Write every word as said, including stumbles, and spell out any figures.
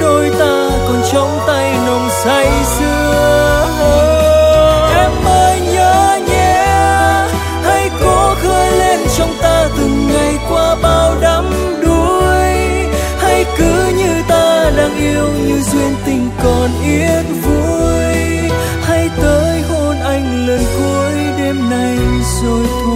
đôi ta còn trong tay nồng say sưa. Em ơi nhớ nhé, hãy cố khơi lên trong ta từng ngày qua bao đắm đuối. Hãy cứ như ta đang yêu, như duyên tình còn yên vui. Hãy tới hôn anh lần cuối đêm nay rồi thôi.